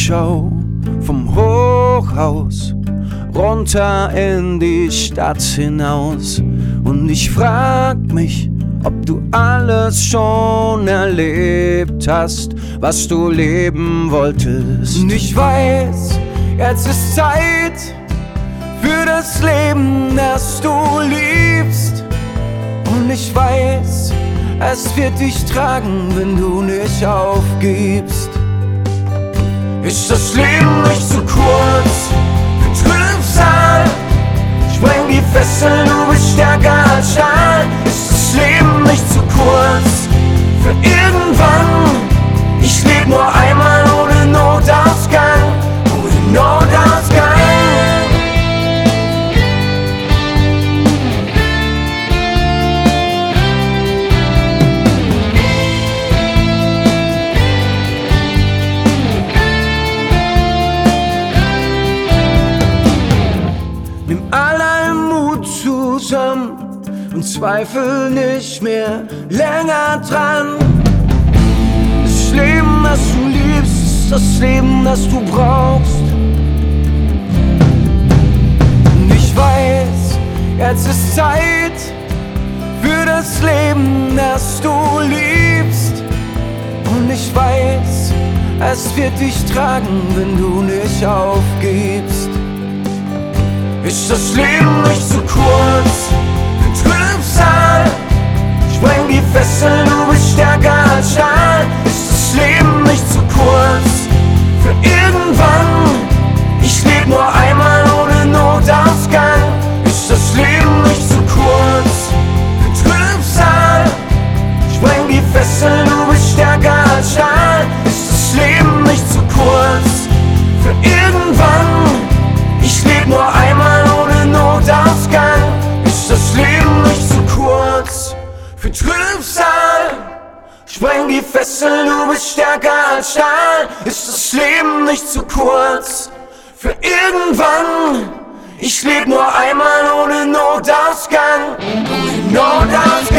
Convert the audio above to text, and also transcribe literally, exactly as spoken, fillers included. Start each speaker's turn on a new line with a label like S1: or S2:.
S1: schau vom Hochhaus runter in die Stadt hinaus und ich frag mich, ob du alles schon erlebt hast, was du leben wolltest. Und ich weiß, jetzt ist Zeit für das Leben, das du liebst. Und ich weiß, es wird dich tragen, wenn du nicht aufgibst. Ist das Leben nicht zu kurz für Trübsal? Spreng die Fesseln, du bist stärker als Stahl. Ist das Leben nicht zu kurz für irgendwann? Ich leb nur einmal ohne Notausgang, ohne Notausgang. Nimm aller Mut zusammen und zweifel nicht mehr länger dran. Das Leben, das du liebst, ist das Leben, das du brauchst. Und ich weiß, jetzt ist Zeit für das Leben, das du liebst. Und ich weiß, es wird dich tragen, wenn du nicht aufgibst. Ist das Leben nicht zu kurz für Trübsal? Spreng die Fesseln, du bist stärker als Stahl. Ist das Leben nicht zu kurz für irgendwann? Ich leb nur einmal ohne Notausgang. Ist das Leben nicht zu kurz für Trübsal? Spreng die Fesseln, du bist stärker als Stahl. Ist das Leben nicht zu kurz für irgendwann? Ich leb nur einmal ohne Notausgang. Ist das Leben nicht zu kurz für Trübsal? Spreng die Fesseln, du bist stärker als Stahl. Ist das Leben nicht zu kurz für irgendwann? Ich leb nur einmal ohne Notausgang, ohne Notausgang.